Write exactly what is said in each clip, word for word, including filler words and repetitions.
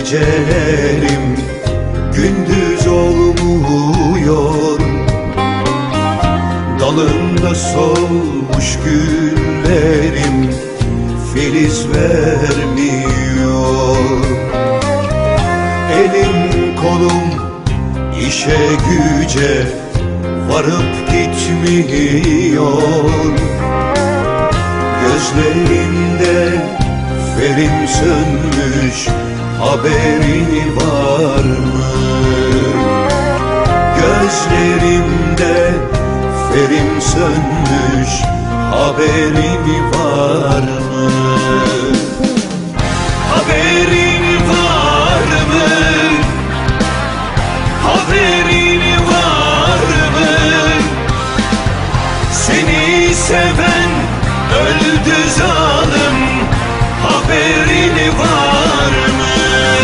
Gecelerim gündüz olmuyor, dalında solmuş güllerim filiz vermiyor. Elim kolum işe güce varıp gitmiyor. Gözlerimde ferim sönmüş, haberin var mı? Gözlerimde ferim sönmüş, haberin var mı? Haberin var mı? Haberin var mı? Seni seven öldü zalim, haberin var mı?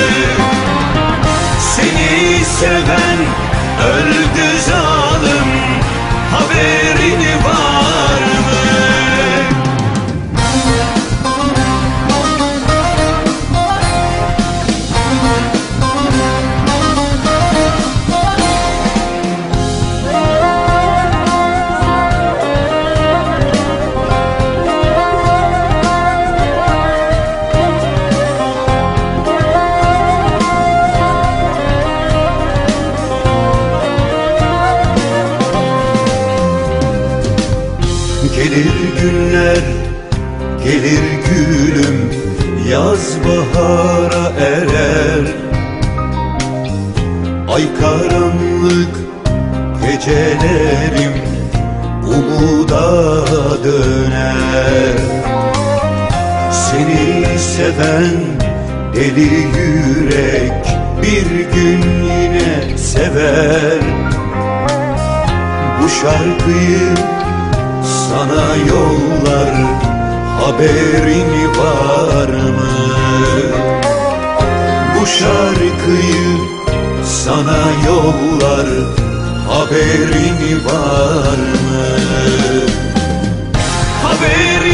Seni seven öldü zalim, haberin var mı? Gelir günler, gelir gülüm, yaz bahara erer. Ay karanlık gecelerim umuda döner. Seni seven deli yürek bir gün yine sever. Bu şarkıyı sana yollar, haberin var mı? Bu şarkıyı sana yollar, haberin var mı? Haberin